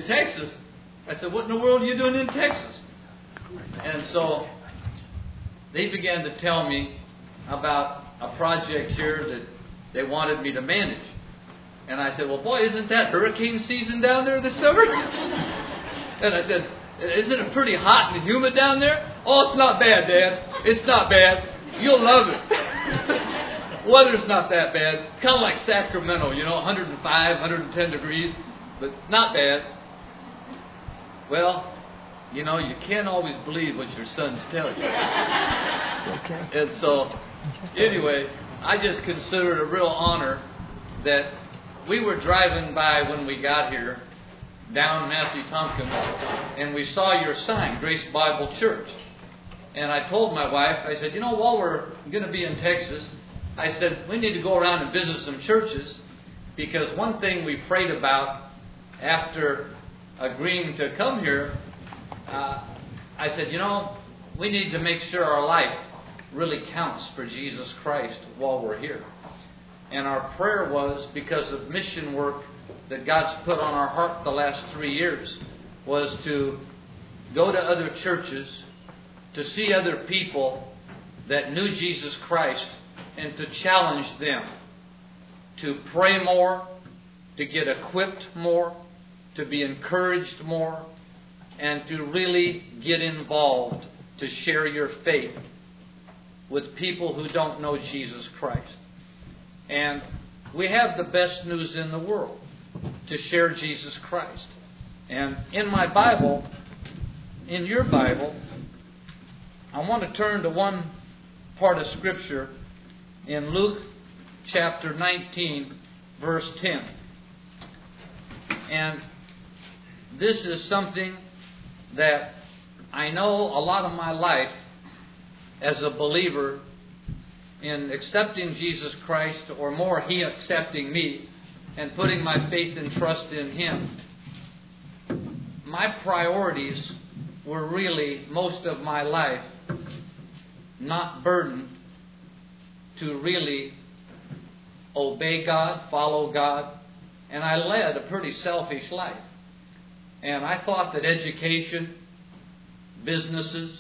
in Texas. I said, what in the world are you doing in Texas? And so they began to tell me about a project here that they wanted me to manage. And I said, well, boy, isn't that hurricane season down there this summer? And I said, isn't it pretty hot and humid down there? Oh, it's not bad, Dad. It's not bad. You'll love it. Weather's not that bad. Kind of like Sacramento, 105, 110 degrees, but not bad. Well, you can't always believe what your sons tell you. And so, anyway, I just consider it a real honor that we were driving by when we got here, down Massey Tompkins, and we saw your sign, Grace Bible Church. And I told my wife, I said, while we're going to be in Texas, I said, we need to go around and visit some churches, because one thing we prayed about after agreeing to come here, I said, we need to make sure our life really counts for Jesus Christ while we're here. And our prayer was, because of mission work that God's put on our heart the last 3 years, was to go to other churches, to see other people that knew Jesus Christ, and to challenge them to pray more, to get equipped more, to be encouraged more, and to really get involved to share your faith with people who don't know Jesus Christ. And we have the best news in the world to share Jesus Christ. And in my Bible, in your Bible, I want to turn to one part of Scripture in Luke chapter 19, verse 10. And this is something that I know a lot of my life as a believer in accepting Jesus Christ, or more, He accepting me and putting my faith and trust in Him. My priorities were really, most of my life, not burdened to really obey God, follow God, and I led a pretty selfish life. And I thought that education, businesses,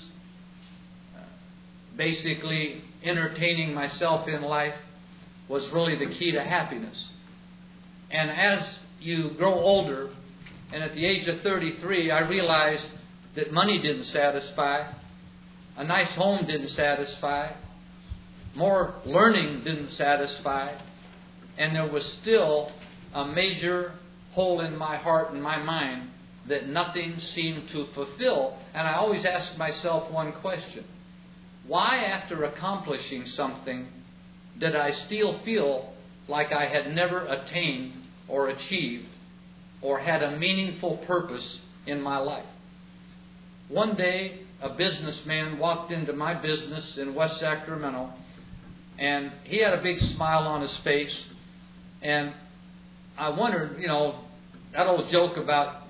basically entertaining myself in life was really the key to happiness. And as you grow older, and at the age of 33, I realized that money didn't satisfy, a nice home didn't satisfy, more learning didn't satisfy, and there was still a major hole in my heart and my mind that nothing seemed to fulfill. And I always ask myself one question: why, after accomplishing something, did I still feel like I had never attained or achieved or had a meaningful purpose in my life? One day, a businessman walked into my business in West Sacramento, and he had a big smile on his face. And I wondered, that old joke about,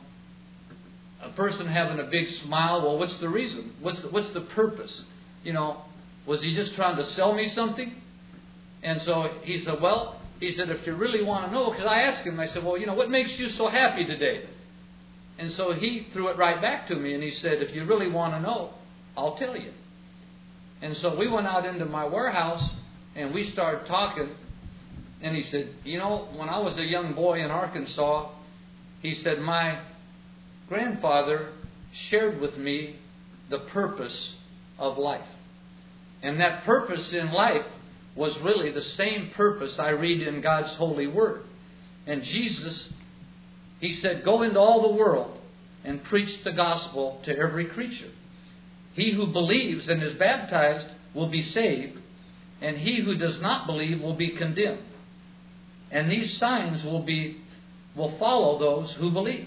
a person having a big smile. Well, what's the reason? What's the purpose? Was he just trying to sell me something? And so he said, if you really want to know, because I asked him, I said, what makes you so happy today? And so he threw it right back to me, and he said, if you really want to know, I'll tell you. And so we went out into my warehouse, and we started talking, and he said, when I was a young boy in Arkansas, he said, my grandfather shared with me the purpose of life. And that purpose in life was really the same purpose I read in God's holy word. And Jesus, He said, go into all the world and preach the gospel to every creature. He who believes and is baptized will be saved, and he who does not believe will be condemned. And these signs will follow those who believe.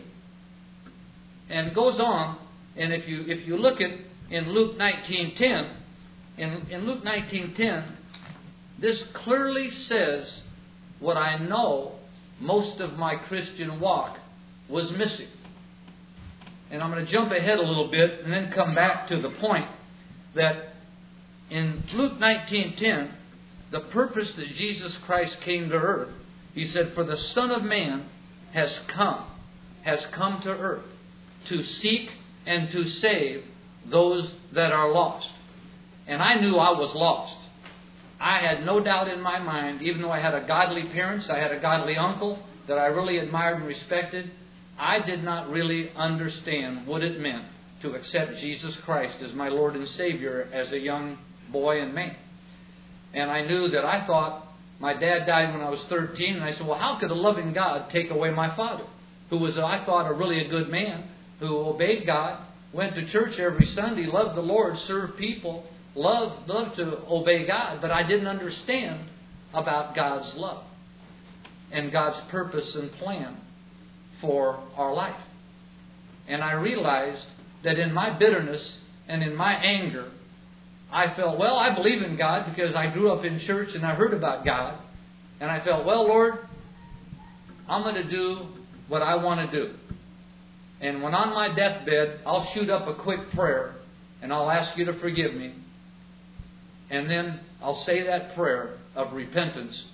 And it goes on, and if you look at in Luke 19:10, in Luke 19:10, this clearly says what I know most of my Christian walk was missing. And I'm going to jump ahead a little bit and then come back to the point that in Luke 19:10, the purpose that Jesus Christ came to earth, He said, for the Son of Man has come has come to earth to seek and to save those that are lost. And I knew I was lost. I had no doubt in my mind, even though I had a godly parents, I had a godly uncle that I really admired and respected, I did not really understand what it meant to accept Jesus Christ as my Lord and Savior as a young boy and man. And I knew that I thought my dad died when I was 13, and I said, well, how could a loving God take away my father, who was, I thought, really a good man, who obeyed God, went to church every Sunday, loved the Lord, served people, loved to obey God, but I didn't understand about God's love and God's purpose and plan for our life. And I realized that in my bitterness and in my anger, I felt, well, I believe in God because I grew up in church and I heard about God. And I felt, well, Lord, I'm going to do what I want to do. And when on my deathbed, I'll shoot up a quick prayer and I'll ask you to forgive me. And then I'll say that prayer of repentance.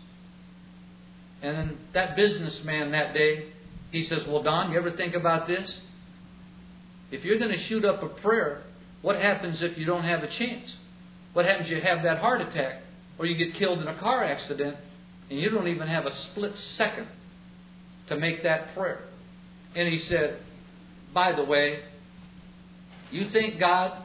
And then that businessman that day, he says, well, Don, you ever think about this? If you're going to shoot up a prayer, what happens if you don't have a chance? What happens if you have that heart attack or you get killed in a car accident and you don't even have a split second to make that prayer? And he said, by the way, you think God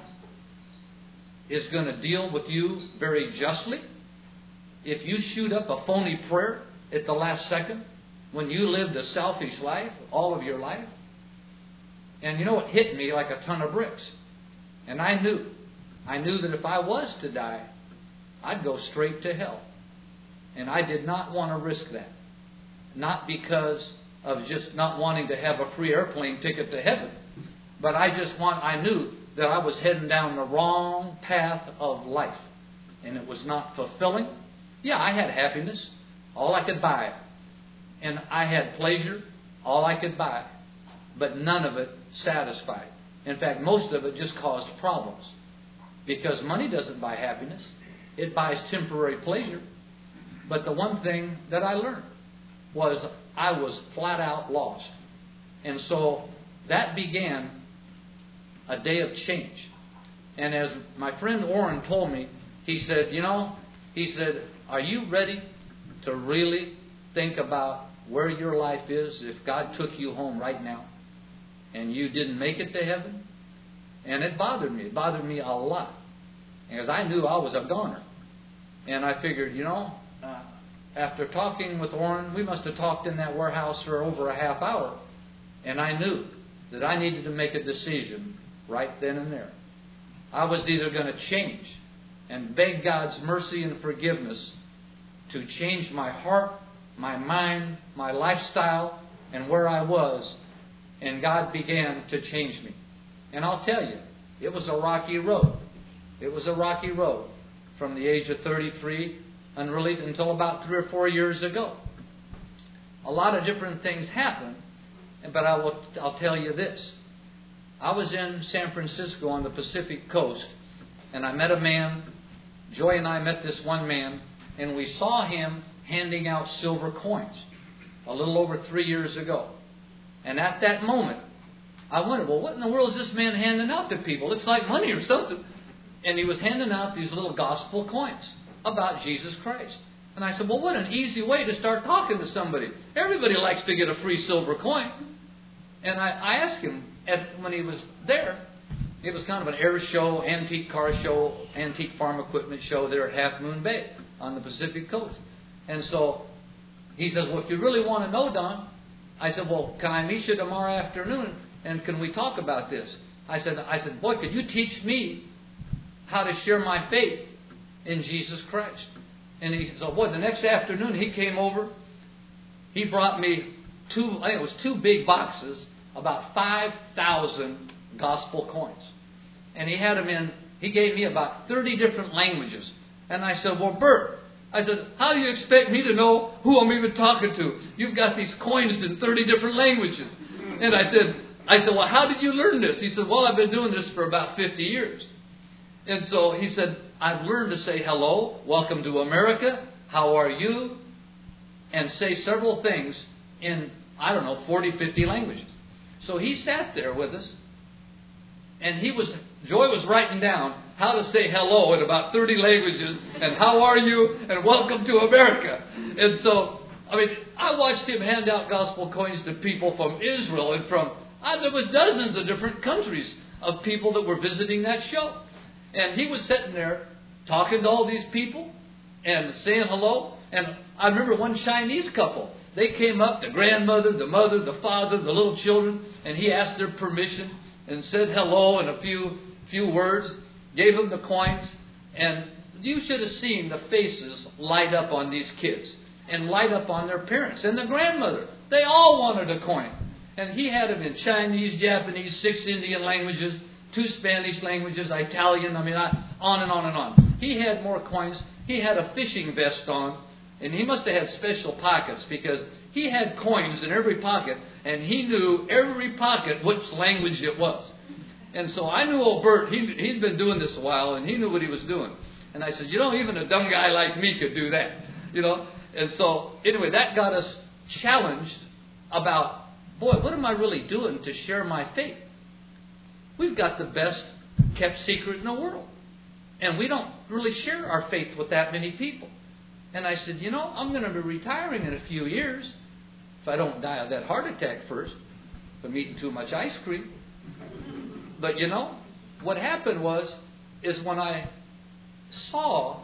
is going to deal with you very justly if you shoot up a phony prayer at the last second when you lived a selfish life all of your life? And you know, it hit me like a ton of bricks. And I knew that if I was to die, I'd go straight to hell. And I did not want to risk that. Not because of just not wanting to have a free airplane ticket to heaven, but I knew that I was heading down the wrong path of life. And it was not fulfilling. Yeah, I had happiness, all I could buy. And I had pleasure, all I could buy. But none of it satisfied. In fact, most of it just caused problems. Because money doesn't buy happiness. It buys temporary pleasure. But the one thing that I learned was I was flat out lost. And so that began a day of change. And as my friend Orrin told me, he said, are you ready to really think about where your life is if God took you home right now and you didn't make it to heaven? And it bothered me. It bothered me a lot. Because I knew I was a goner. And I figured, after talking with Orrin, we must have talked in that warehouse for over a half hour. And I knew that I needed to make a decision right then and there. I was either going to change and beg God's mercy and forgiveness to change my heart, my mind, my lifestyle, and where I was. And God began to change me. And I'll tell you, it was a rocky road. It was a rocky road from the age of 33 and really until about 3 or 4 years ago. A lot of different things happened, but I'll tell you this. I was in San Francisco on the Pacific coast, and I met a man. Joy and I met this one man, and we saw him handing out silver coins a little over 3 years ago. And at that moment, I wondered, well, what in the world is this man handing out to people? Looks like money or something. And he was handing out these little gospel coins about Jesus Christ. And I said, well, what an easy way to start talking to somebody. Everybody likes to get a free silver coin. And I asked him, when he was there, it was kind of an air show, antique car show, antique farm equipment show there at Half Moon Bay on the Pacific coast. And so he says, well, if you really want to know, Don, I said, well, can I meet you tomorrow afternoon and can we talk about this? I said, boy, could you teach me how to share my faith in Jesus Christ? And he said, boy, the next afternoon he came over. He brought me two big boxes, about 5,000 gospel coins. And he had them he gave me about 30 different languages. And I said, well, Bert, how do you expect me to know who I'm even talking to? You've got these coins in 30 different languages. And I said, well, how did you learn this? He said, well, I've been doing this for about 50 years. And so he said, I've learned to say hello, welcome to America, how are you? And say several things in, 40, 50 languages. So he sat there with us, and Joy was writing down how to say hello in about 30 languages, and how are you, and welcome to America. And so, I watched him hand out gospel coins to people from Israel and there was dozens of different countries of people that were visiting that show. And he was sitting there talking to all these people and saying hello. And I remember one Chinese couple. They came up, the grandmother, the mother, the father, the little children, and he asked their permission and said hello in a few words, gave them the coins, and you should have seen the faces light up on these kids and light up on their parents and the grandmother. They all wanted a coin. And he had them in Chinese, Japanese, 6 Indian languages, 2 Spanish languages, Italian, on and on and on. He had more coins. He had a fishing vest on, and he must have had special pockets because he had coins in every pocket, and he knew every pocket which language it was. And so I knew old Bert, he'd been doing this a while, and he knew what he was doing. And I said, even a dumb guy like me could do that, And so, anyway, that got us challenged about, boy, what am I really doing to share my faith? We've got the best kept secret in the world. And we don't really share our faith with that many people. And I said, I'm going to be retiring in a few years if I don't die of that heart attack first from eating too much ice cream. But what happened is when I saw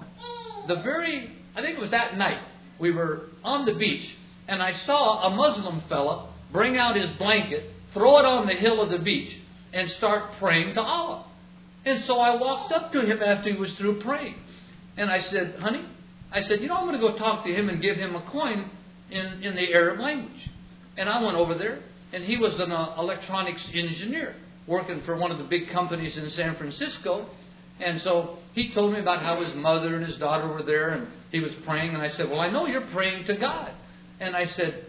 I think it was that night, we were on the beach, and I saw a Muslim fella bring out his blanket, throw it on the hill of the beach, and start praying to Allah. And so I walked up to him after he was through praying. And I said, honey, I'm going to go talk to him and give him a coin in the Arab language. And I went over there, and he was an electronics engineer working for one of the big companies in San Francisco. And so he told me about how his mother and his daughter were there, and he was praying. And I said, well, I know you're praying to God. And I said,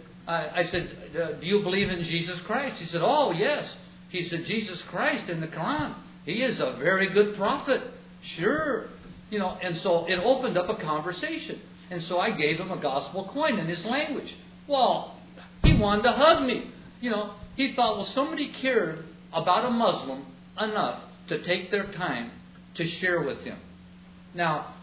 do you believe in Jesus Christ? He said, oh, yes. He said, Jesus Christ in the Quran, he is a very good prophet. Sure. And so it opened up a conversation. And so I gave him a gospel coin in his language. Well, he wanted to hug me. He thought, well, somebody cared about a Muslim enough to take their time to share with him. Now,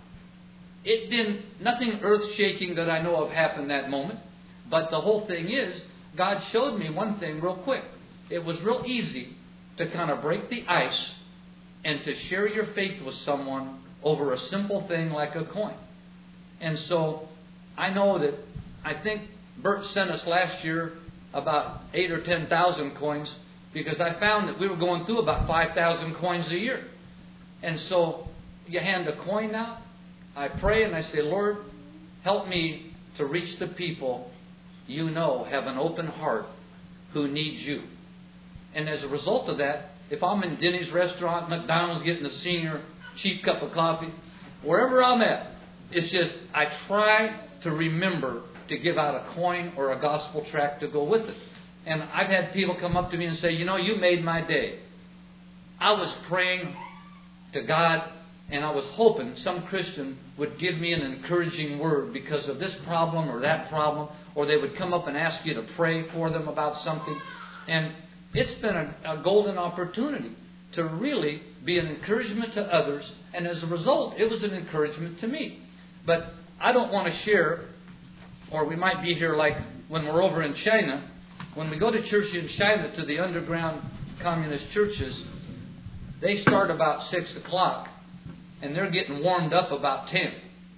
nothing earth-shaking that I know of happened that moment. But the whole thing is, God showed me one thing real quick. It was real easy to kind of break the ice and to share your faith with someone over a simple thing like a coin. And so I know that I think Bert sent us last year about 8,000 or 10,000 coins because I found that we were going through about 5,000 coins a year. And so you hand a coin out, I pray and I say, Lord, help me to reach the people have an open heart who needs you. And as a result of that, if I'm in Denny's restaurant, McDonald's getting a senior cheap cup of coffee, wherever I'm at, it's just I try to remember to give out a coin or a gospel tract to go with it. And I've had people come up to me and say, you made my day. I was praying to God, and I was hoping some Christian would give me an encouraging word because of this problem or that problem, or they would come up and ask you to pray for them about something. And it's been a golden opportunity to really be an encouragement to others, and as a result, it was an encouragement to me. But I don't want to share, or we might be here like when we're over in China. When we go to church in China, to the underground communist churches, they start about 6 o'clock, and they're getting warmed up about 10.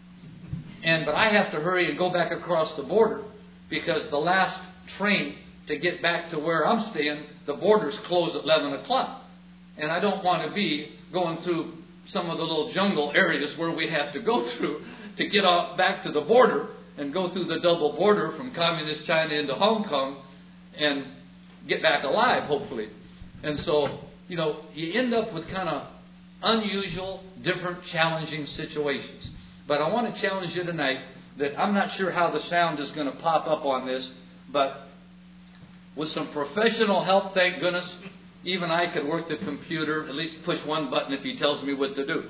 But I have to hurry and go back across the border because the last train to get back to where I'm staying, the borders close at 11 o'clock. And I don't want to be going through some of the little jungle areas where we have to go through to get off back to the border and go through the double border from communist China into Hong Kong and get back alive, hopefully. And so, you end up with kind of unusual, different, challenging situations. But I want to challenge you tonight that I'm not sure how the sound is going to pop up on this, but with some professional help, thank goodness, even I could work the computer, at least push one button if he tells me what to do.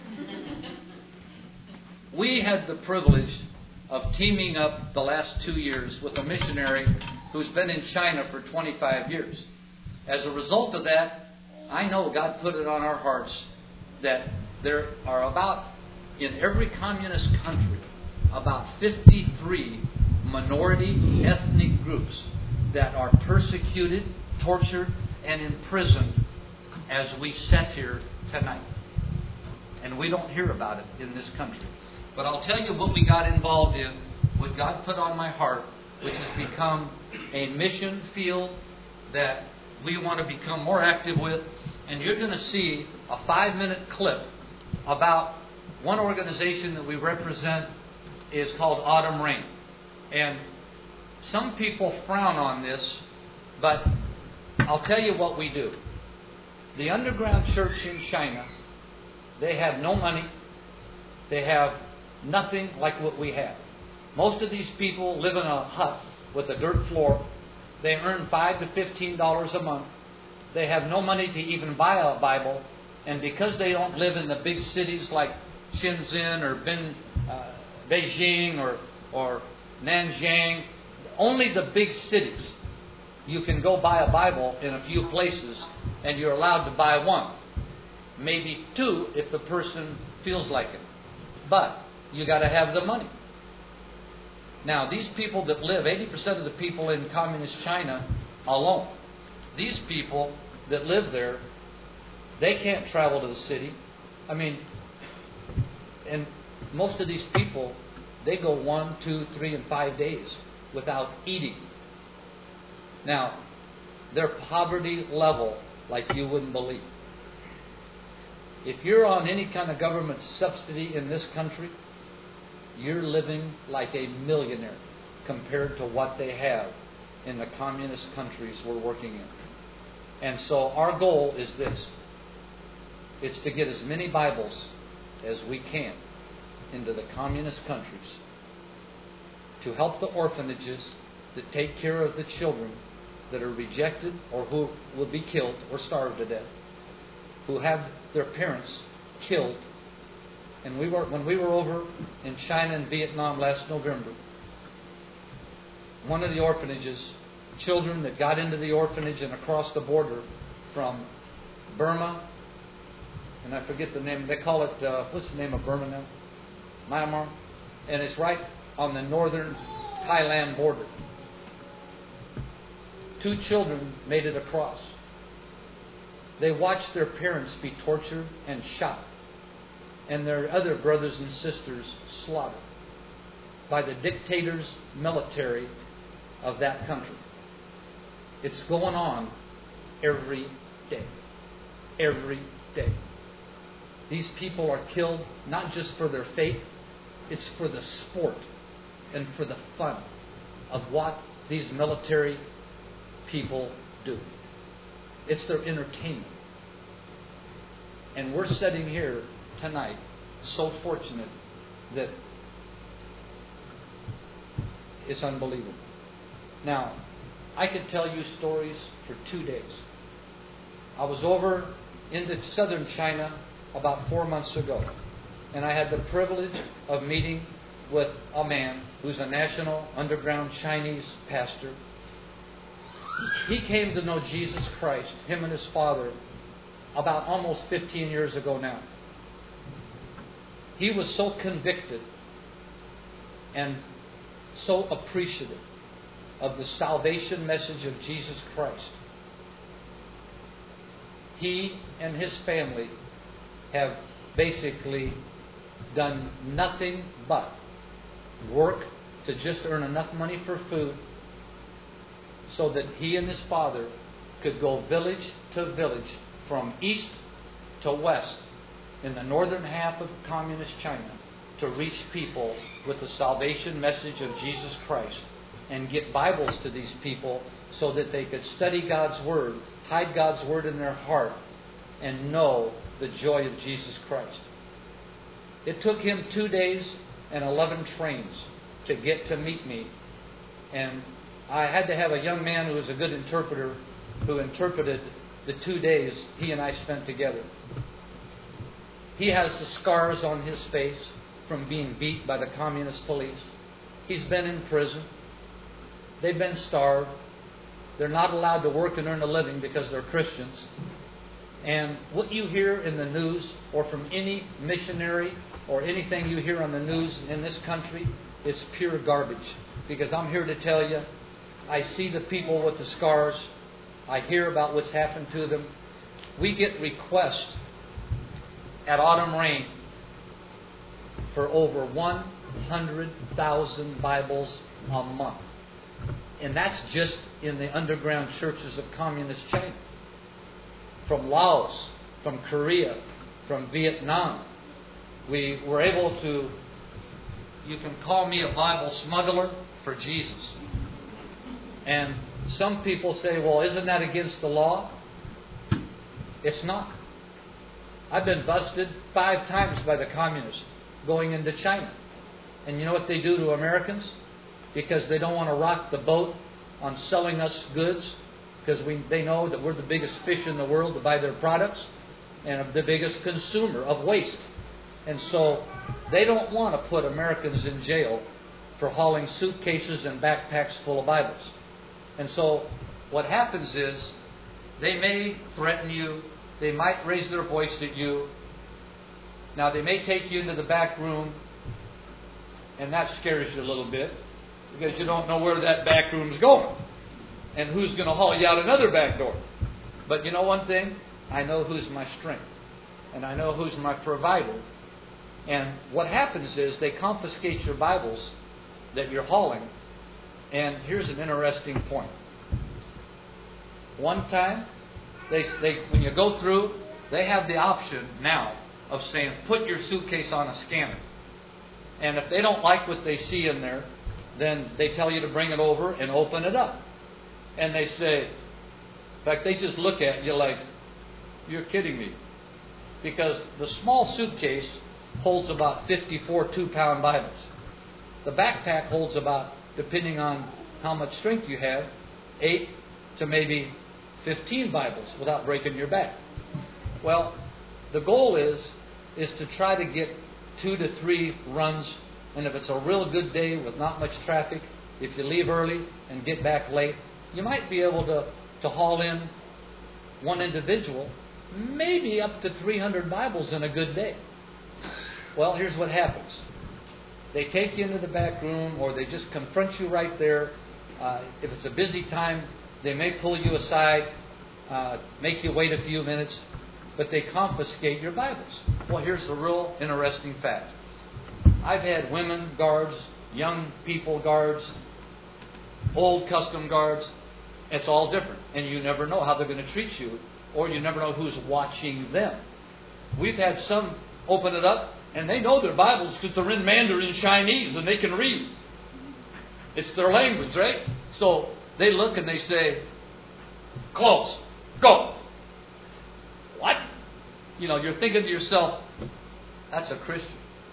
We had the privilege of teaming up the last 2 years with a missionary who's been in China for 25 years. as a result of that, I know God put it on our hearts that there are about, in every communist country, about 53 minority ethnic groups that are persecuted, tortured, and imprisoned as we sit here tonight. And we don't hear about it in this country. But I'll tell you what we got involved in, what God put on my heart, which has become a mission field that we want to become more active with. And you're going to see a 5-minute clip about one organization that we represent is called Autumn Rain. And some people frown on this, but I'll tell you what we do. The underground church in China, they have no money. They have nothing like what we have. Most of these people live in a hut with a dirt floor. They earn $5 to $15 a month. They have no money to even buy a Bible. And because they don't live in the big cities like Shenzhen or Beijing or Nanjing, only the big cities, you can go buy a Bible in a few places, and you're allowed to buy one. Maybe two if the person feels like it. But you got to have the money. Now, these people that live, 80% of the people in communist China alone, these people that live there, they can't travel to the city. I mean, and most of these people, they go 1, 2, 3, and 5 days without eating. Now, their poverty level, like you wouldn't believe. If you're on any kind of government subsidy in this country, you're living like a millionaire compared to what they have in the communist countries we're working in. And so our goal is this. It's to get as many Bibles as we can into the communist countries, to help the orphanages that take care of the children that are rejected or who will be killed or starved to death, who have their parents killed. And when we were over in China and Vietnam last November, one of the orphanages, children that got into the orphanage and across the border from Burma, and I forget the name, they call it, what's the name of Burma now? Myanmar. And it's right on the northern Thailand border. 2 children made it across. They watched their parents be tortured and shot, and their other brothers and sisters slaughtered by the dictator's military of that country. It's going on every day. Every day. These people are killed not just for their faith, it's for the sport and for the fun of what these military people do. It's their entertainment. And we're sitting here tonight so fortunate that it's unbelievable. Now, I could tell you stories for 2 days. I was over into southern China about 4 months ago, and I had the privilege of meeting with a man who's a national underground Chinese pastor. He came to know Jesus Christ, him and his father, about almost 15 years ago now. He was so convicted and so appreciative of the salvation message of Jesus Christ. He and his family have basically done nothing but work to just earn enough money for food so that he and his father could go village to village from east to west in the northern half of communist China to reach people with the salvation message of Jesus Christ and get Bibles to these people so that they could study God's Word, hide God's Word in their heart, and know the joy of Jesus Christ. It took him 2 days and 11 trains to get to meet me. And I had to have a young man who was a good interpreter who interpreted the 2 days he and I spent together. He has the scars on his face from being beat by the communist police. He's been in prison. They've been starved. They're not allowed to work and earn a living because they're Christians. And what you hear in the news or from any missionary or anything you hear on the news in this country, it's pure garbage. Because I'm here to tell you, I see the people with the scars. I hear about what's happened to them. We get requests at Autumn Rain for over 100,000 Bibles a month. And that's just in the underground churches of Communist China. From Laos, from Korea, from Vietnam. We were able to, you can call me a Bible smuggler for Jesus. And some people say, well, isn't that against the law? It's not. I've been busted 5 times by the communists going into China. And you know what they do to Americans? Because they don't want to rock the boat on selling us goods, because they know that we're the biggest fish in the world to buy their products and the biggest consumer of waste. And so they don't want to put Americans in jail for hauling suitcases and backpacks full of Bibles. And so what happens is they may threaten you. They might raise their voice at you. Now, they may take you into the back room, and that scares you a little bit because you don't know where that back room's going and who's going to haul you out another back door. But you know one thing? I know who's my strength, and I know who's my provider. And what happens is they confiscate your Bibles that you're hauling. And here's an interesting point. One time, when you go through, they have the option now of saying, put your suitcase on a scanner. And if they don't like what they see in there, then they tell you to bring it over and open it up. And they say, in fact, they just look at you like, you're kidding me. Because the small suitcase holds about 54 2-pound Bibles. The backpack holds about, depending on how much strength you have, 8 to maybe 15 Bibles without breaking your back. Well, the goal is to try to get 2 to 3 runs, and if it's a real good day with not much traffic, if you leave early and get back late, you might be able to haul in one individual, maybe up to 300 Bibles in a good day. Well, here's what happens. They take you into the back room, or they just confront you right there. If it's a busy time, they may pull you aside, make you wait a few minutes, but they confiscate your Bibles. Well, here's the real interesting fact. I've had women guards, young people guards, old custom guards. It's all different. And you never know how they're going to treat you, or you never know who's watching them. We've had some open it up, and they know their Bibles because they're in Mandarin Chinese, and they can read. It's their language, right? So they look and they say, close, go. What? You know, you're thinking to yourself, that's a Christian.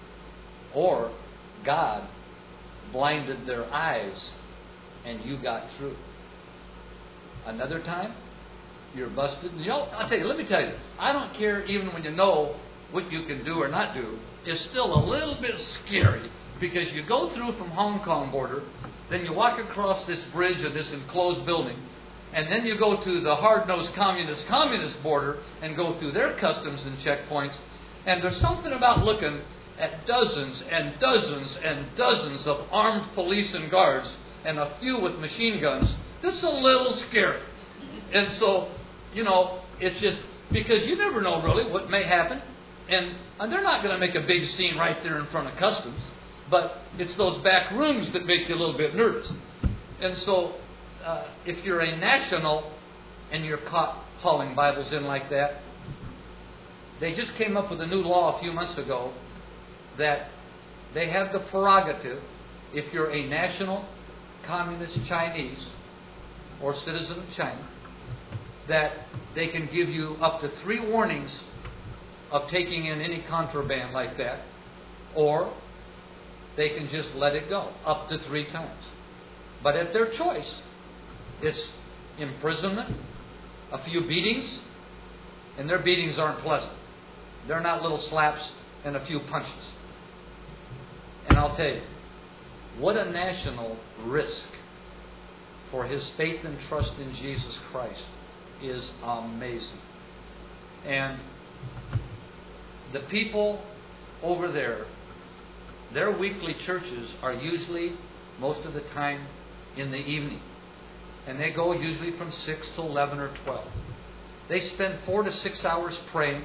Or God blinded their eyes and you got through. Another time, you're busted. You know, I'll tell you, let me tell you, I don't care even when you know what you can do or not do. It's still a little bit scary because you go through from Hong Kong border, then you walk across this bridge of this enclosed building, and then you go to the hard-nosed communist border and go through their customs and checkpoints. And there's something about looking at dozens and dozens and dozens of armed police and guards and a few with machine guns. This is a little scary. And so, you know, it's just because you never know really what may happen. And they're not going to make a big scene right there in front of customs. But it's those back rooms that make you a little bit nervous. And so if you're a national and you're caught hauling Bibles in like that, they just came up with a new law a few months ago that they have the prerogative, if you're a national communist Chinese or citizen of China, that they can give you up to 3 warnings of taking in any contraband like that, or they can just let it go up to 3 times. But at their choice, it's imprisonment, a few beatings, and their beatings aren't pleasant. They're not little slaps and a few punches. And I'll tell you, what a national risk for his faith and trust in Jesus Christ is amazing. And the people over there, their weekly churches are usually, most of the time, in the evening. And they go usually from 6 to 11 or 12. They spend 4 to 6 hours praying,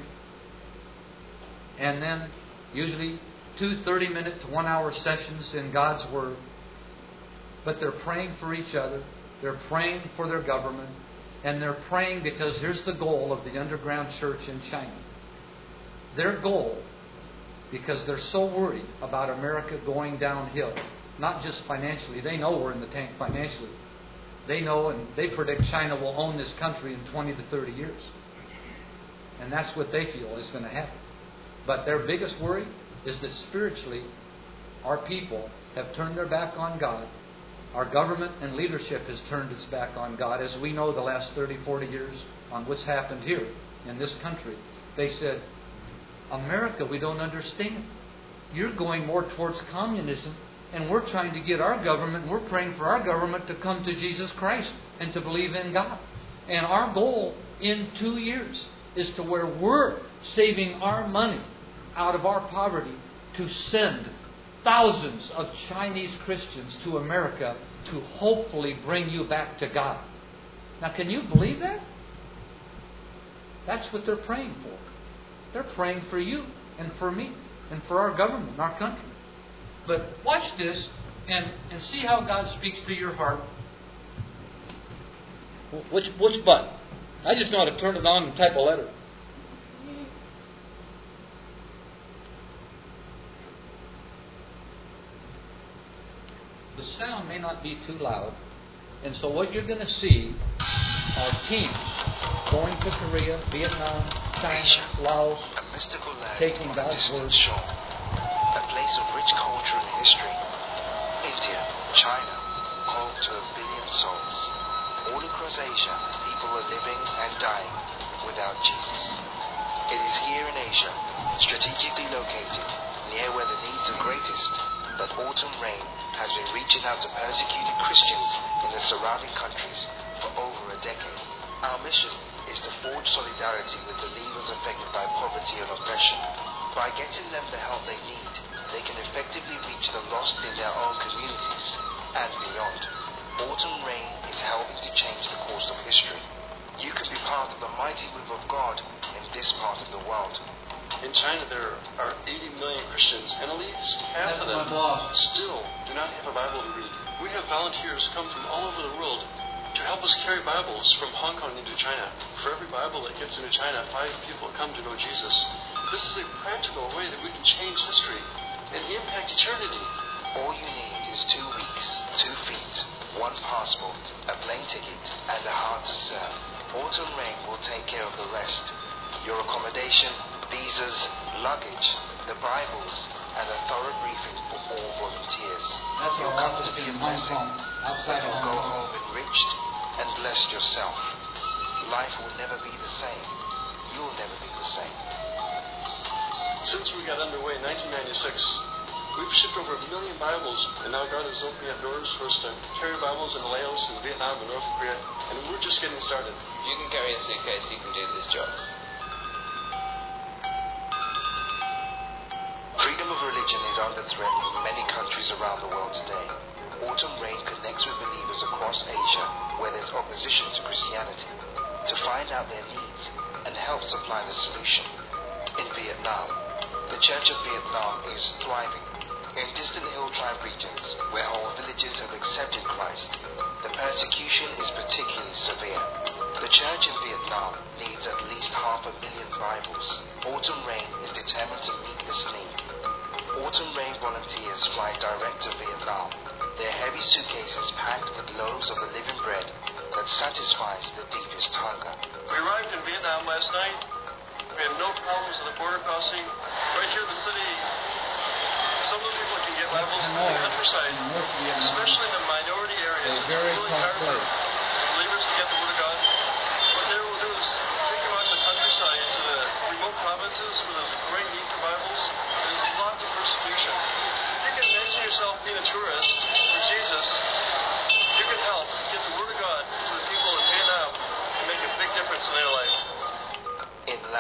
and then usually 2 30-minute to 1 hour sessions in God's Word. But they're praying for each other. They're praying for their government. And they're praying because here's the goal of the underground church in China. Their goal, because they're so worried about America going downhill, not just financially. They know we're in the tank financially. They know and they predict China will own this country in 20 to 30 years. And that's what they feel is going to happen. But their biggest worry is that spiritually, our people have turned their back on God. Our government and leadership has turned its back on God. As we know the last 30, 40 years on what's happened here in this country. They said, America, we don't understand. You're going more towards communism, and we're trying to get our government, and we're praying for our government to come to Jesus Christ and to believe in God. And our goal in 2 years is to where we're saving our money out of our poverty to send thousands of Chinese Christians to America to hopefully bring you back to God. Now, can you believe that? That's what they're praying for. They're praying for you and for me and for our government, our country. But watch this and see how God speaks to your heart. Which button? I just know how to turn it on and type a letter. The sound may not be too loud. And so what you're going to see are teams going to Korea, Vietnam, China, Laos, taking God's Word. A place of rich culture and history. India, China, home to 1 billion souls. All across Asia, people are living and dying without Jesus. It is here in Asia, strategically located, near where the needs are greatest, that Autumn Rain has been reaching out to persecuted Christians in the surrounding countries for over a decade. Our mission is to forge solidarity with believers affected by poverty and oppression. By getting them the help they need, they can effectively reach the lost in their own communities and beyond. Autumn Rain is helping to change the course of history. You can be part of the mighty move of God in this part of the world. In China, there are 80 million Christians, and at least half of them still do not have a Bible to read. We have volunteers come from all over the world to help us carry Bibles from Hong Kong into China. For every Bible that gets into China, 5 people come to know Jesus. This is a practical way that we can change history and impact eternity. All you need is 2 weeks, 2 feet, 1 passport, a plane ticket, and a heart to serve. Autumn Rain will take care of the rest. Your accommodation, visas, luggage, the Bibles, and a thorough briefing for all volunteers. That's You'll come to be a blessing, outside you'll go home enriched and blessed yourself. Life will never be the same. You'll never be the same. Since we got underway in 1996, we've shipped over 1 million Bibles, and now God is opening up doors for us to carry Bibles in Laos and Vietnam and North Korea, and we're just getting started. If you can carry a suitcase, you can do this job. Freedom of religion is under threat in many countries around the world today. Autumn Rain connects with believers across Asia where there's opposition to Christianity to find out their needs and help supply the solution. In Vietnam, the Church of Vietnam is thriving. In distant hill tribe regions where whole villages have accepted Christ, the persecution is particularly severe. The church in Vietnam needs at least 500,000 Bibles. Autumn Rain is determined to meet this need. Autumn Rain volunteers fly direct to Vietnam. Their heavy suitcases packed with loaves of the living bread that satisfies the deepest hunger. We arrived in Vietnam last night. We have no problems at the border crossing. Right here in the city, some of the people can get Bibles in the countryside, especially in the minority areas. It's really hard for believers to get the Word of God. What they will do is take them out to the countryside, to the remote provinces where there's a great need for Bibles. There's lots of persecution. You can imagine yourself being a tourist for Jesus. You can help get the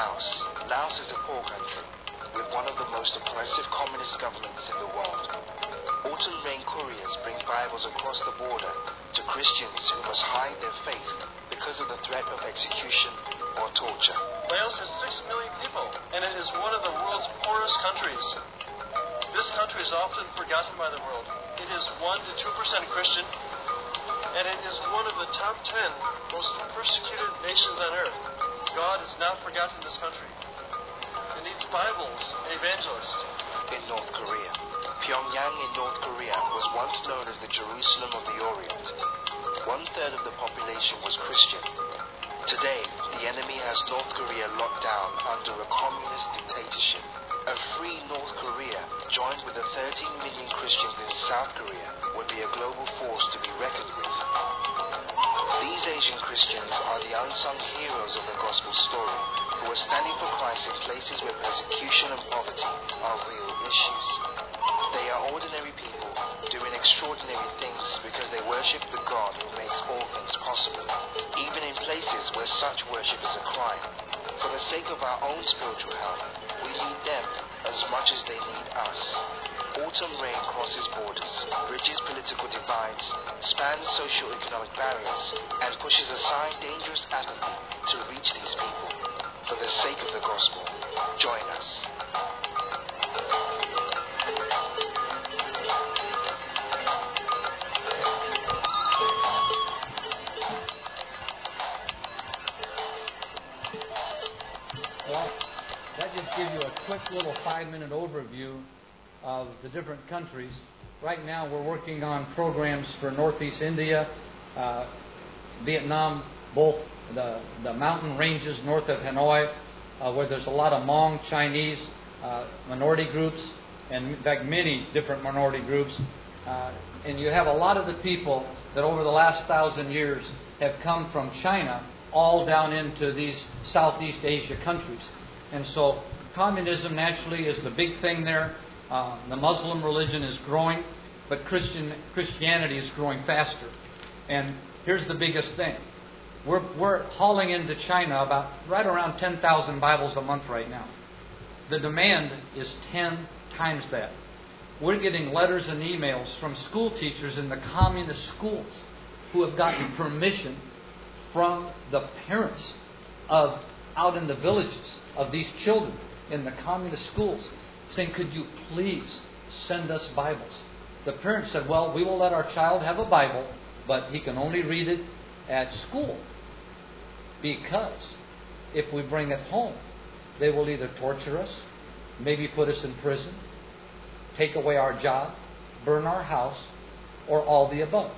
Laos. Laos is a poor country with one of the most oppressive communist governments in the world. Autumn rain couriers bring Bibles across the border to Christians who must hide their faith because of the threat of execution or torture. Laos has 6 million people, and it is one of the world's poorest countries. This country is often forgotten by the world. It is 1 to 2% Christian, and it is one of the top 10 most persecuted nations on earth. God has not forgotten this country. It needs Bibles and evangelists. In North Korea, Pyongyang in North Korea was once known as the Jerusalem of the Orient. 1/3 of the population was Christian. Today, the enemy has North Korea locked down under a communist dictatorship. A free North Korea, joined with the 13 million Christians in South Korea, would be a global force to be reckoned with. These Asian Christians are the unsung heroes of the gospel story, who are standing for Christ in places where persecution and poverty are real issues. They are ordinary people doing extraordinary things because they worship the God who makes all things possible, even in places where such worship is a crime. For the sake of our own spiritual health, we need them as much as they need us. Autumn rain crosses borders, bridges political divides, spans socio-economic barriers, and pushes aside dangerous apathy to reach these people. For the sake of the gospel, join us. Well, that just gives you a quick little 5-minute overview of the different countries. Right now we're working on programs for Northeast India, Vietnam, both the mountain ranges north of Hanoi, where there's a lot of Hmong Chinese minority groups, and in fact many different minority groups. And you have a lot of the people that over the last 1,000 years have come from China all down into these Southeast Asia countries. And so communism naturally is the big thing there. The Muslim religion is growing, but Christianity is growing faster. And here's the biggest thing. We're hauling into China about right around 10,000 Bibles a month right now. The demand is 10 times that. We're getting letters and emails from school teachers in the communist schools who have gotten permission from the parents of out in the villages of these children in the communist schools saying, could you please send us Bibles? The parents said, well, we will let our child have a Bible, but he can only read it at school. Because if we bring it home, they will either torture us, maybe put us in prison, take away our job, burn our house, or all the above.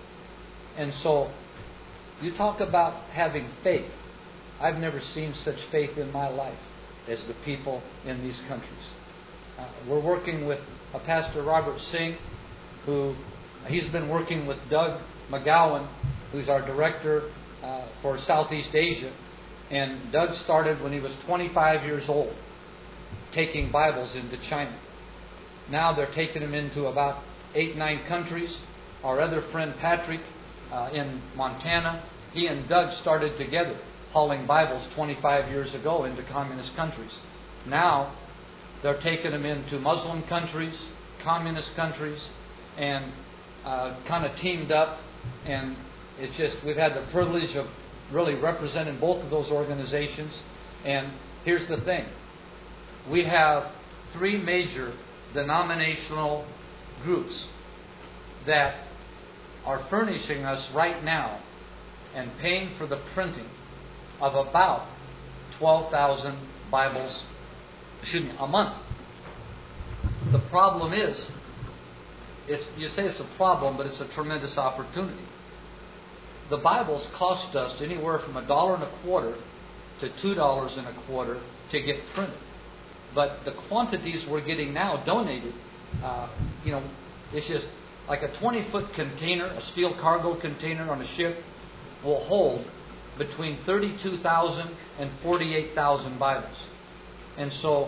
And so, you talk about having faith. I've never seen such faith in my life as the people in these countries. We're working with Pastor Robert Singh, who he's been working with Doug McGowan, who's our director for Southeast Asia. And Doug started when he was 25 years old, taking Bibles into China. Now they're taking them into about 8-9 countries. Our other friend Patrick in Montana, he and Doug started together hauling Bibles 25 years ago into communist countries. Now they're taking them into Muslim countries, communist countries, and kind of teamed up. And it's just, we've had the privilege of really representing both of those organizations. And here's the thing. We have 3 major denominational groups that are furnishing us right now and paying for the printing of about 12,000 Bibles a month. The problem is, you say it's a problem, but it's a tremendous opportunity. The Bibles cost us anywhere from $1.25 to $2.25 to get printed. But the quantities we're getting now donated, it's just like a 20-foot container, a steel cargo container on a ship, will hold between 32,000 and 48,000 Bibles. And so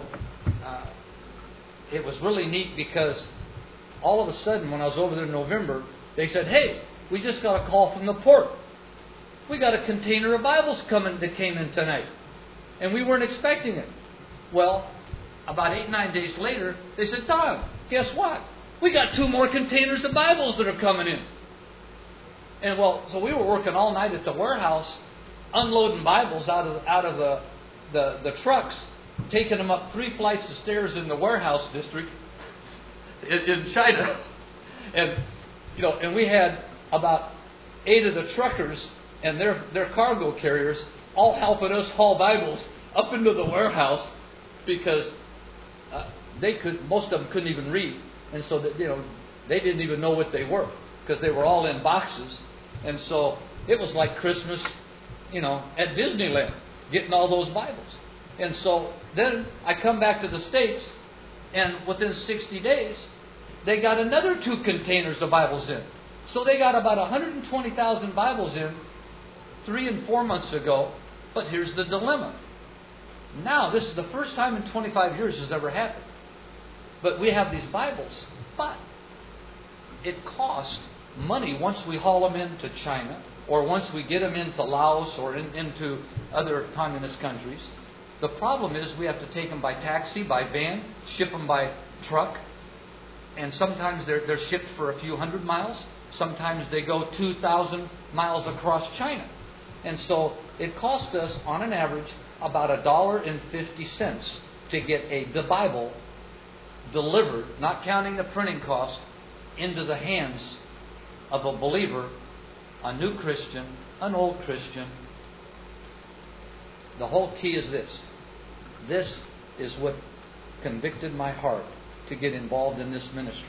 it was really neat because all of a sudden when I was over there in November, they said, hey, we just got a call from the port. We got a container of Bibles that came in tonight. And we weren't expecting it. Well, about 8-9 days later, they said, Don, guess what? We got 2 more containers of Bibles that are coming in. And so we were working all night at the warehouse, unloading Bibles out of the trucks, taking them up 3 flights of stairs in the warehouse district in China. And we had about 8 of the truckers and their cargo carriers all helping us haul Bibles up into the warehouse because most of them couldn't even read, and so that they didn't even know what they were because they were all in boxes, and so it was like Christmas, at Disneyland, getting all those Bibles. And so then I come back to the States, and within 60 days, they got another 2 containers of Bibles in. So they got about 120,000 Bibles in 3 and 4 months ago. But here's the dilemma. Now, this is the first time in 25 years this ever happened. But we have these Bibles. But it costs money once we haul them into China, or once we get them into Laos or into other communist countries. The problem is we have to take them by taxi, by van, ship them by truck. And sometimes they're shipped for a few hundred miles. Sometimes they go 2,000 miles across China. And so it cost us, on an average, about $1.50 to get the Bible delivered, not counting the printing cost, into the hands of a believer, a new Christian, an old Christian. The whole key is this. This is what convicted my heart to get involved in this ministry.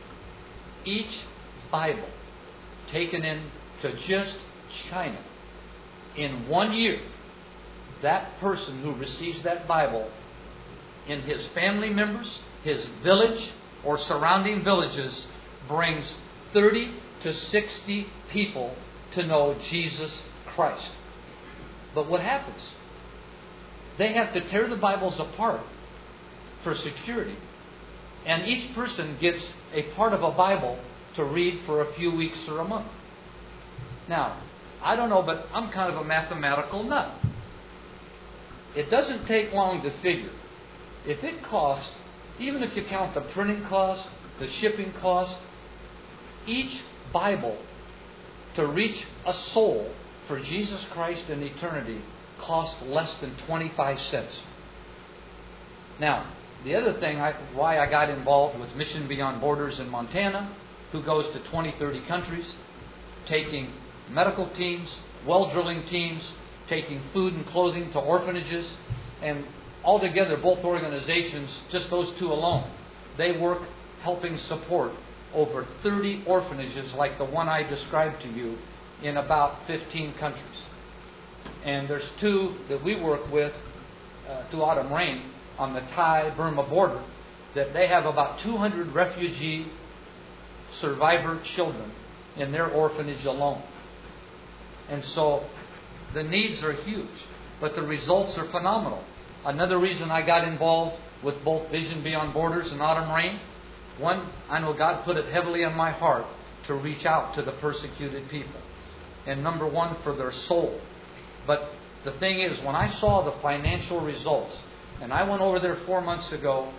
Each Bible taken into just China, in 1 year, that person who receives that Bible in his family members, his village, or surrounding villages, brings 30 to 60 people to know Jesus Christ. But what happens? They have to tear the Bibles apart for security. And each person gets a part of a Bible to read for a few weeks or a month. Now, I don't know, but I'm kind of a mathematical nut. It doesn't take long to figure. If it costs, even if you count the printing cost, the shipping cost, each Bible to reach a soul for Jesus Christ in eternity costs less than 25 cents. Now, the other thing why I got involved with Mission Beyond Borders in Montana, who goes to 20, 30 countries, taking medical teams, well drilling teams, taking food and clothing to orphanages, and altogether both organizations, just those 2 alone, they work helping support over 30 orphanages like the one I described to you in about 15 countries. And there's 2 that we work with through Autumn Rain on the Thai-Burma border, that they have about 200 refugee survivor children in their orphanage alone. And so the needs are huge, but the results are phenomenal. Another reason I got involved with both Vision Beyond Borders and Autumn Rain, one, I know God put it heavily on my heart to reach out to the persecuted people. And number 1, for their soul. But the thing is, when I saw the financial results, and I went over there 4 months ago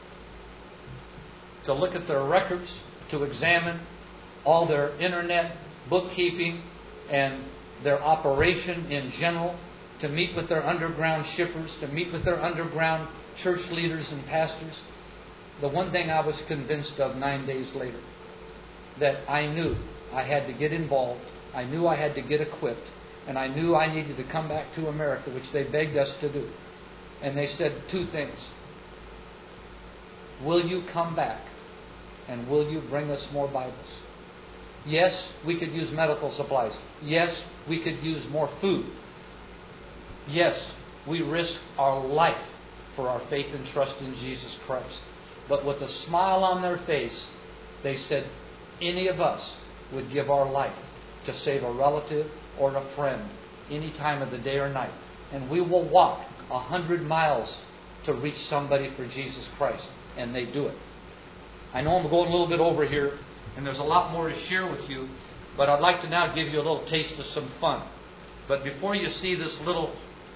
to look at their records, to examine all their internet bookkeeping and their operation in general, to meet with their underground shippers, to meet with their underground church leaders and pastors. The one thing I was convinced of 9 days later, that I knew I had to get involved, I knew I had to get equipped, and I knew I needed to come back to America, which they begged us to do. And they said 2 things. Will you come back? And will you bring us more Bibles? Yes, we could use medical supplies. Yes, we could use more food. Yes, we risk our life for our faith and trust in Jesus Christ. But with a smile on their face, they said, any of us would give our life to save a relative or a friend any time of the day or night. And we will walk 100 miles to reach somebody for Jesus Christ. And they do it. I know I'm going a little bit over here, and there's a lot more to share with you, but I'd like to now give you a little taste of some fun. But before you see this little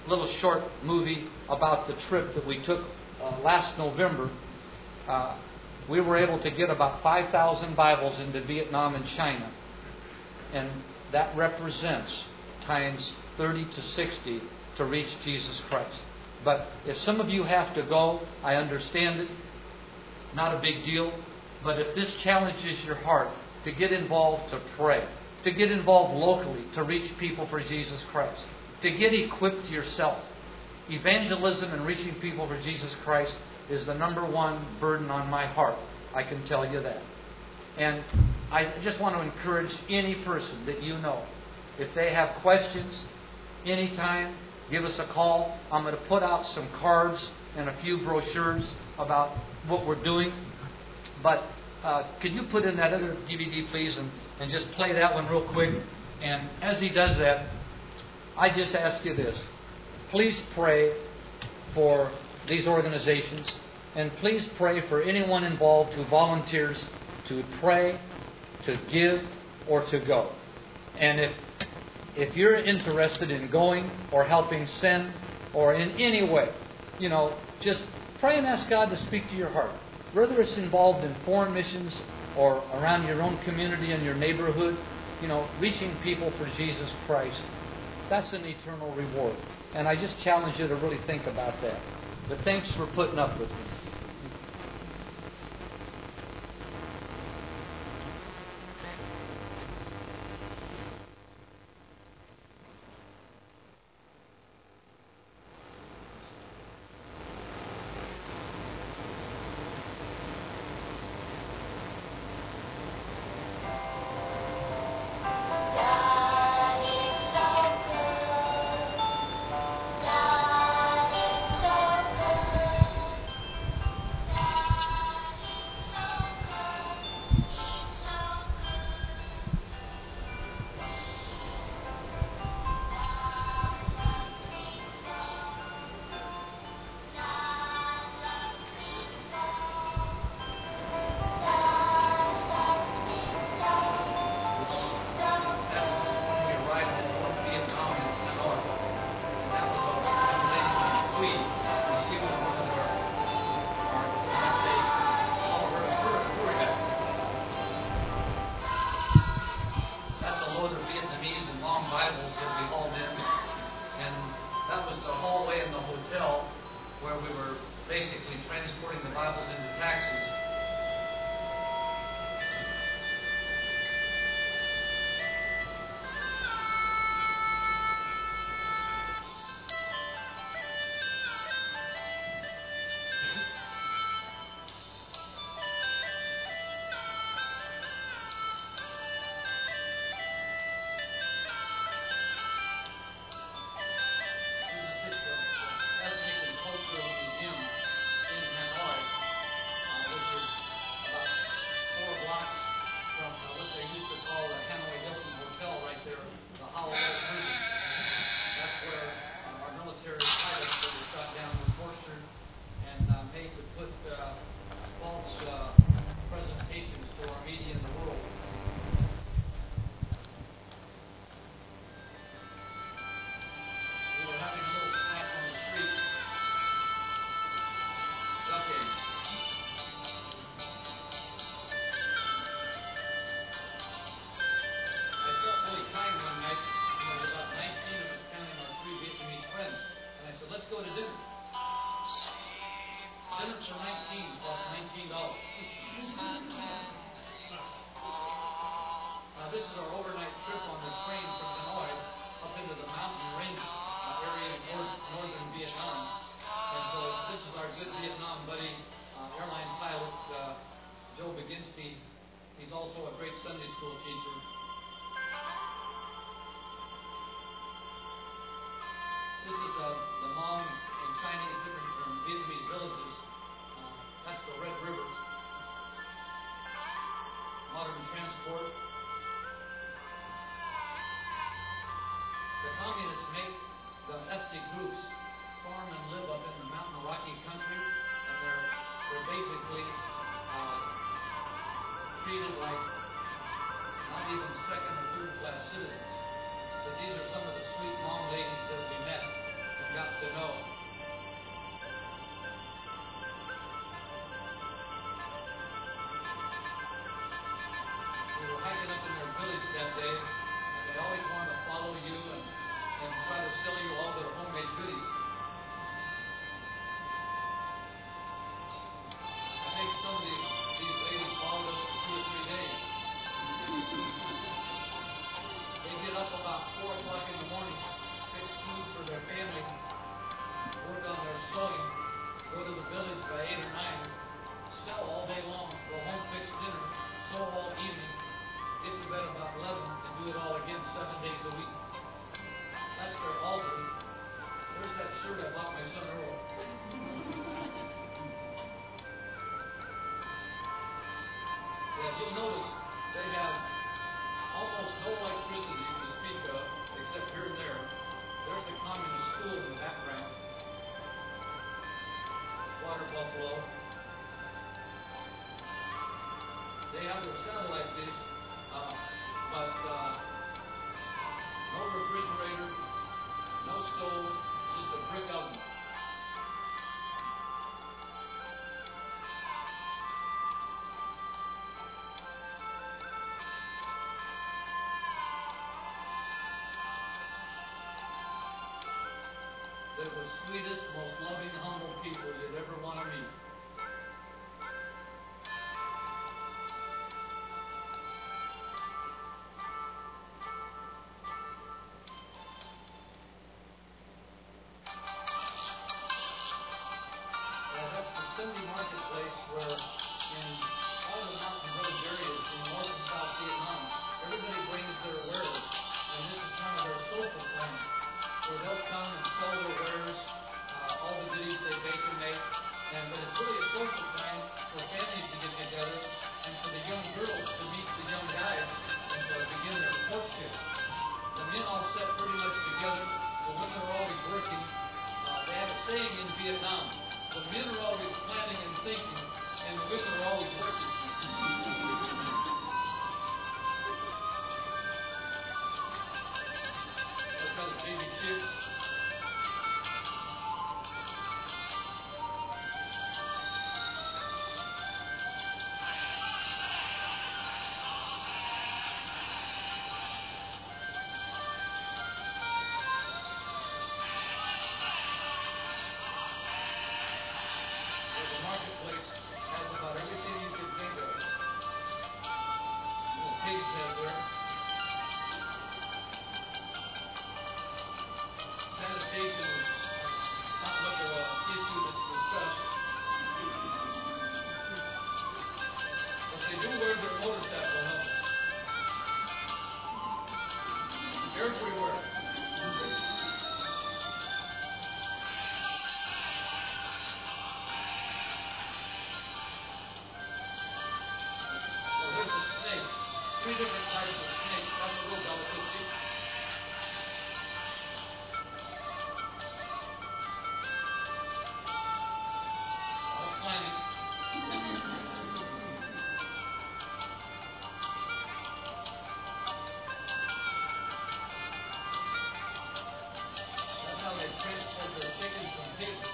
little short movie about the trip that we took last November. We were able to get about 5,000 Bibles into Vietnam and China. And that represents times 30 to 60 to reach Jesus Christ. But if some of you have to go, I understand it. Not a big deal. But if this challenges your heart to get involved, to pray, to get involved locally, to reach people for Jesus Christ, to get equipped yourself. Evangelism and reaching people for Jesus Christ is the number one burden on my heart. I can tell you that. And I just want to encourage any person that you know, if they have questions, anytime, give us a call. I'm going to put out some cards and a few brochures about what we're doing. But could you put in that other DVD, please, and just play that one real quick? And as he does that, I just ask you this. Please pray for these organizations, and please pray for anyone involved who volunteers to pray, to give, or to go. And if you're interested in going or helping send or in any way, just pray and ask God to speak to your heart. Whether it's involved in foreign missions or around your own community and your neighborhood, reaching people for Jesus Christ, that's an eternal reward. And I just challenge you to really think about that. But thanks for putting up with me. water buffalo. They have their satellite dish, but no refrigerator, no stove, just a brick oven. They're the sweetest, most loving, humble people you'd ever want to meet. That's the Sunday marketplace where in all the mountain village areas in North and South Vietnam, everybody brings their wares, and this is kind of their social plan, where they'll come and sell their wares, all the goodies they bake and make, but it's really a social time for families to get together and for the young girls to meet the young guys and to begin their courtship. The men all sit pretty much together, the women are always working. They have a saying in Vietnam, the men are always planning and thinking, and the women are always working. That's how the baby chicks. The marketplace has about everything you can think of. The pigs have there. Sanitation is not much of an issue that's discussed. But they do wear their motorcycle helmets. Everywhere. Well, there's a snake. 3 different types of snakes. That's a real delicacy. All planning. That's how they transport their chickens from pigs.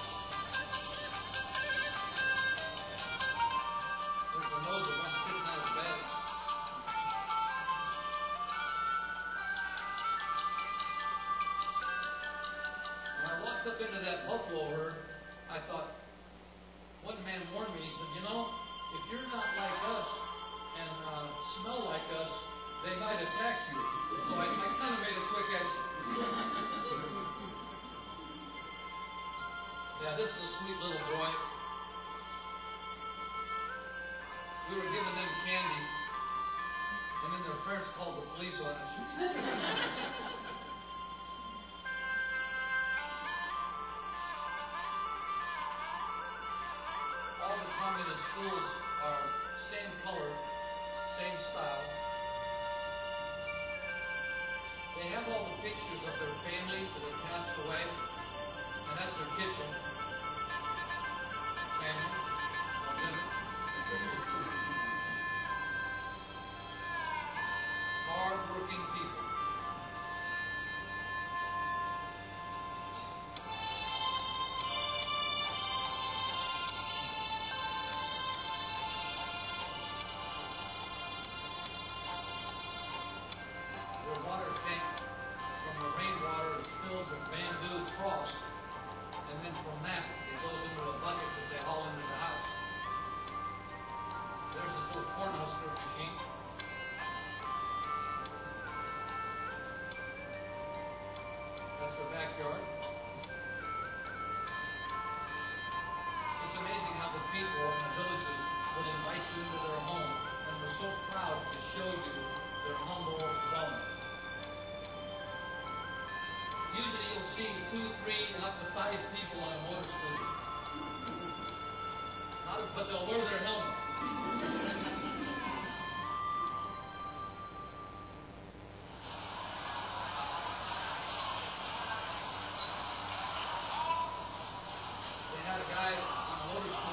There's the nose of one sitting on his bed. When I walked up into that buffalo herd, I thought, one man warned me, he said, if you're not like us and smell like us, they might attack you. So I kind of made a quick exit. Yeah, this is a sweet little boy. We were giving them candy, and then their parents called the police on us. All the communist schools are same color, same style. They have all the pictures of their families that have passed away, and that's their kitchen. Family, all dinner. Hard-working people. Their water tank from the rainwater is filled with bamboo frost, and then from that it goes into a bucket that they haul into the house. There's a little cornhusker machine. That's their backyard. It's amazing how the people in the villages will invite you into their home, and they're so proud to show you their humble dwelling. Usually you'll see 2, 3, and up to 5 people on a motor scooter. But they'll wear their helmet. They had a guy on a motor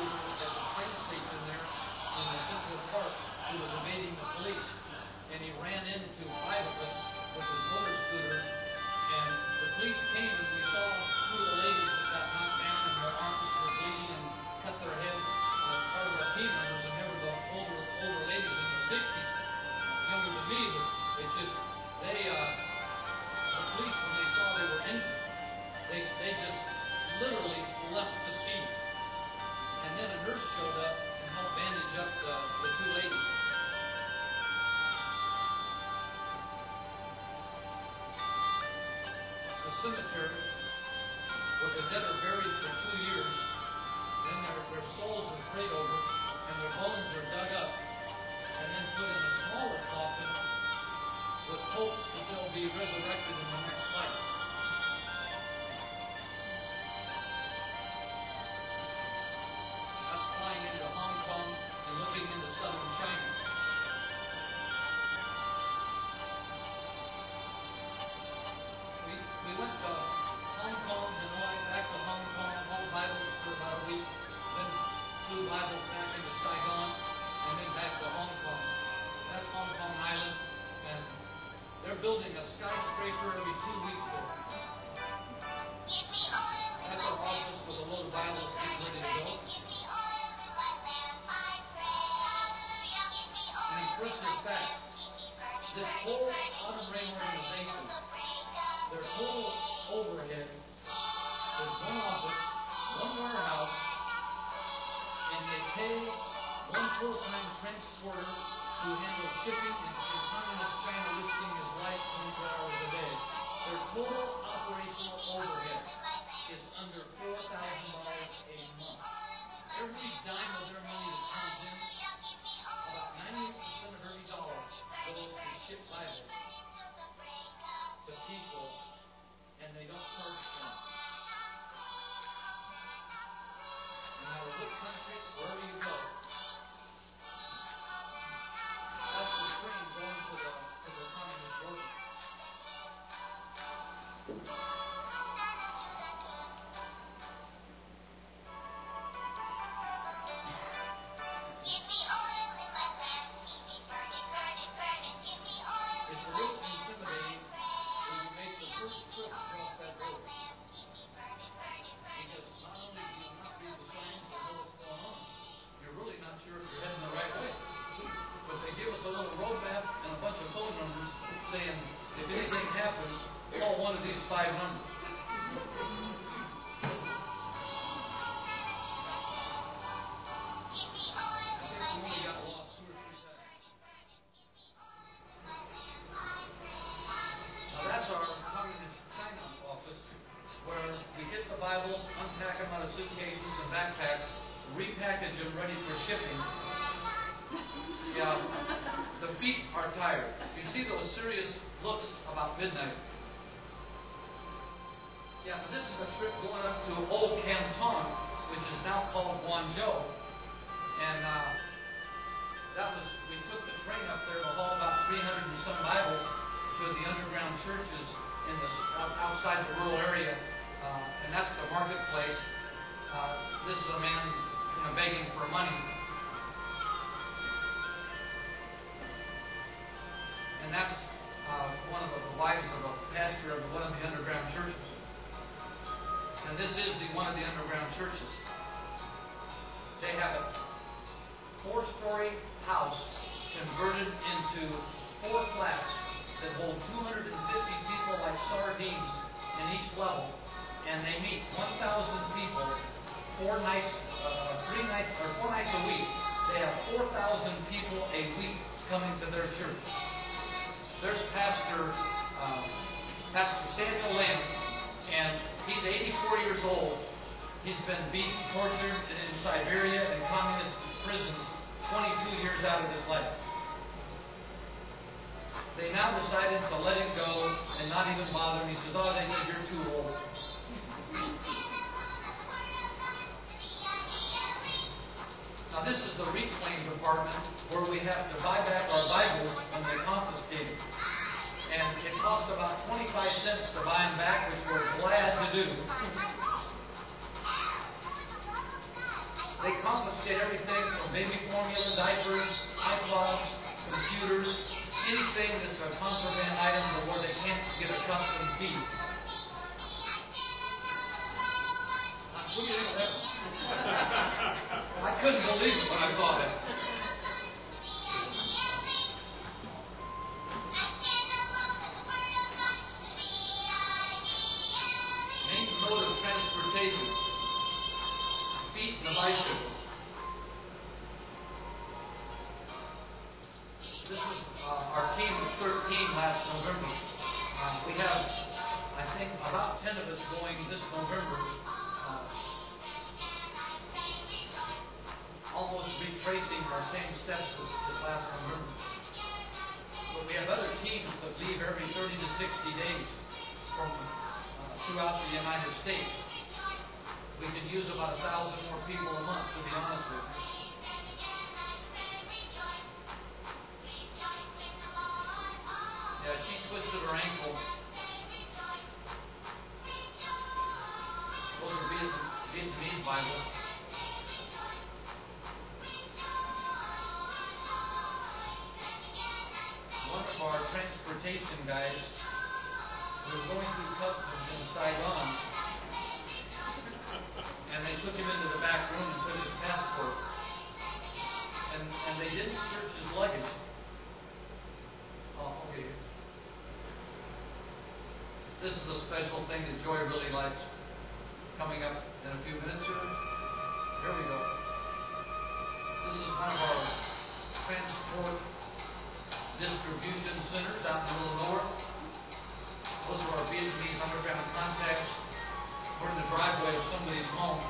left the scene. And then a nurse showed up and helped bandage up the two ladies. It's a cemetery where the dead are buried for 2 years. Then their souls are prayed over and their bones are dug up and then put in a smaller coffin with hopes that they'll be resurrected in the next life. That's flying into Hong Kong and looking into southern China. We went to Hong Kong, Hanoi, back to Hong Kong, all Bibles for about a week, then flew Bibles back into Saigon, and then back to Hong Kong. That's Hong Kong Island, and they're building a skyscraper every 2 weeks there. That's our office with a load of Bibles getting ready to go. An impressive fact, this whole Autumn-Rain organization, their total overhead is one office, one warehouse, and they pay one full-time transporter to handle shipping and Communist China risking his life 24 hours a day. Their total operational overhead is under $4,000 a month. Every dime of their money that comes in, about 98% of every dollar goes to ship Bibles to people, and they don't charge them. No matter what country, wherever you go, that's the train going to the communist border. It's a little intimidating when you make the first trip across that road. Because not only do you not read the signs or know what's going on, you're really not sure if you're heading the right way. But they give us a little road map and a bunch of phone numbers saying, if anything happens, call one of these 5 numbers. I think we only got lost 2 or 3 times. Now that's our Communist China office, where we get the Bibles, unpack them out of suitcases and backpacks, repackage them ready for shipping. Yeah, the feet are tired. You see those serious looks about midnight. Yeah, but this is a trip going up to Old Canton, which is now called Guangzhou. And we took the train up there to haul about 300 and some Bibles to the underground churches in outside the rural area, and that's the marketplace. This is a man begging for money. And that's one of the wives of a pastor of one of the underground churches. And this is one of the underground churches. They have a 4-story house converted into 4 flats that hold 250 people like sardines in each level. And they meet 1,000 people 4 nights a week. They have 4,000 people a week coming to their church. There's Pastor Samuel Lamb, and he's 84 years old. He's been beaten, tortured in Siberia and communist prisons 22 years out of his life. They now decided to let him go and not even bother him. He says, they said, you're too old. Now this is the reclaim department where we have to buy back our Bibles when they confiscate them. And it costs about 25 cents to buy them back, which we're glad to do. They confiscate everything from baby formula, diapers, iPods, computers, anything that's a contraband item to where they can't get a custom fee. I couldn't believe it when I saw that. Main mode of transportation. the bicycle. This was our team was 13 last November. We have, I think, about 10 of us going this November. Almost retracing our same steps as last November. But we have other teams that leave every 30 to 60 days from throughout the United States. We could use about 1,000 more people a month, to be honest with you. Yeah, she twisted her ankle. Those are Vietnamese Bibles. One of our transportation guys, we were going through customs in Saigon, and they took him into the back room and took his passport, and they didn't search his luggage. Oh, okay. This is a special thing that Joy really likes. Coming up in a few minutes here. Here we go. This is one of our transport distribution centers out in the middle north. Those are our Vietnamese underground contacts. We're in the driveway of somebody's home.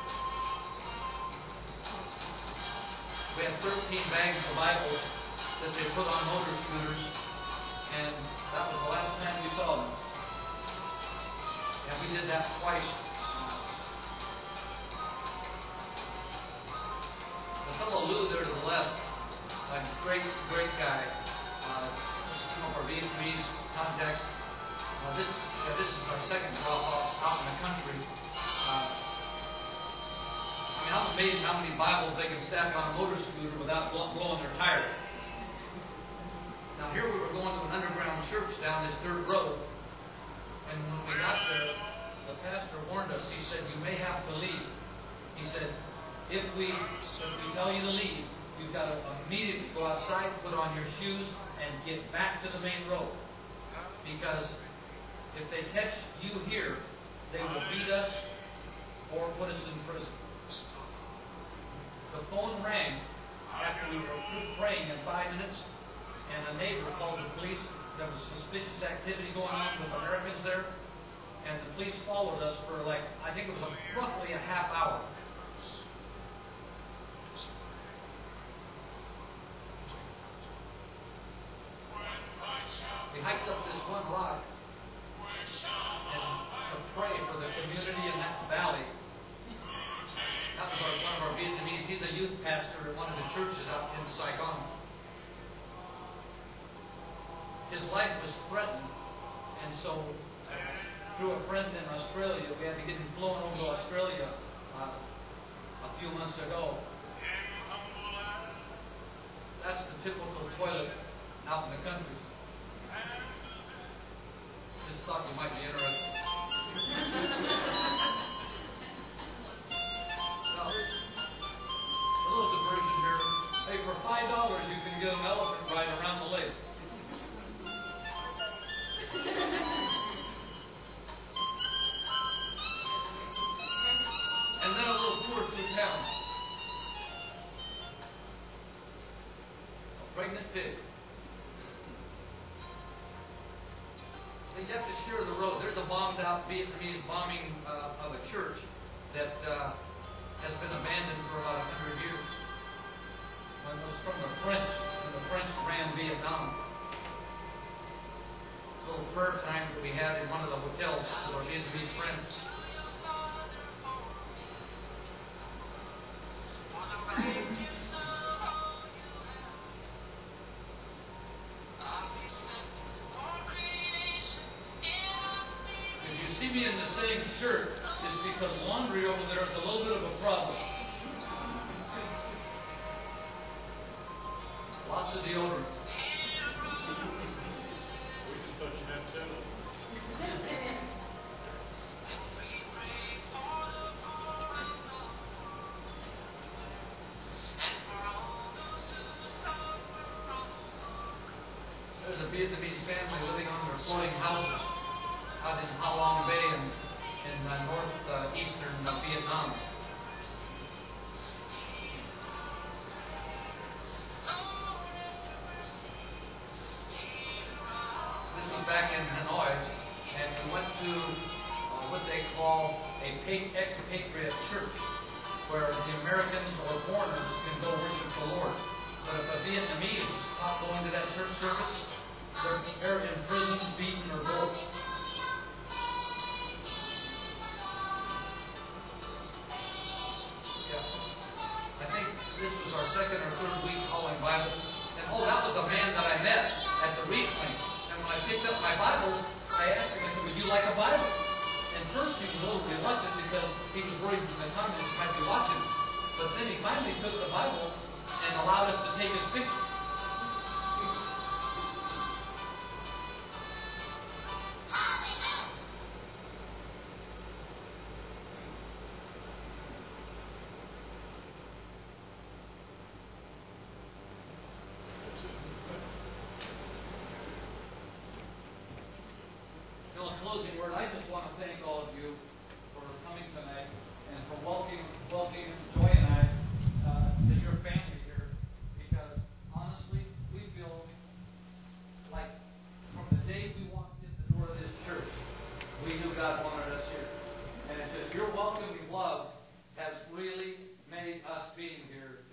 We have 13 bags of Bibles that they put on motor scooters, and that was the last time we saw them. And we did that twice. The fellow Lou there to the left, a great guy. Some of our Vietnamese contacts. This is our second drop off out in the country. I'm amazed how many Bibles they can stack on a motor scooter without blowing their tires. Now here we were going to an underground church down this dirt road, and when we got there, the pastor warned us. He said, "You may have to leave." He said, if we tell you to leave, you've got to immediately go outside, put on your shoes, and get back to the main road. Because if they catch you here, they will beat us or put us in prison. The phone rang after we were through praying in 5 minutes, and a neighbor called the police. There was suspicious activity going on with Americans there, and the police followed us for I think it was roughly a half hour. We hiked up this one rock and to pray for the community in that valley. That was one of our Vietnamese. He's a youth pastor at one of the churches out in Saigon. His life was threatened, and so through a friend in Australia, we had to get him flown over to Australia a few months ago. That's the typical toilet out in the country. Just thought you might be interested. Now, a little diversion here. Hey, for $5 you can get an elephant ride around the lake. And then a little tour through town. A pregnant pig. You have to share the road. There's a bombed out Vietnamese bombing of a church that has been abandoned for about 100 years. When it was from the French, when the French ran Vietnam. A little prayer time that we had in one of the hotels with our Vietnamese friends. See me in the same shirt is because laundry over there is a little bit of a problem. Lots of deodorant. We just touching that too. There's a Vietnamese family living on their floating houses out in Ha Long Bay in northeastern Vietnam. Americans or foreigners can go worship the Lord. But if a Vietnamese is caught going to that church service, they're imprisoned, beaten, or both. Yeah. I think this was our second or third week hauling Bibles. And that was a man that I met at the reef link. And when I picked up my Bible, I asked him, I said, would you like a Bible? And first he was a little reluctant because he was worried that the communists might be watching him. But then he finally took the Bible and allowed us to take his picture. A closing word. I just want to thank all of you for coming tonight and for welcoming Joy and I to your family here. Because honestly, we feel like from the day we walked in the door of this church, we knew God wanted us here. And it's just your welcoming love has really made us being here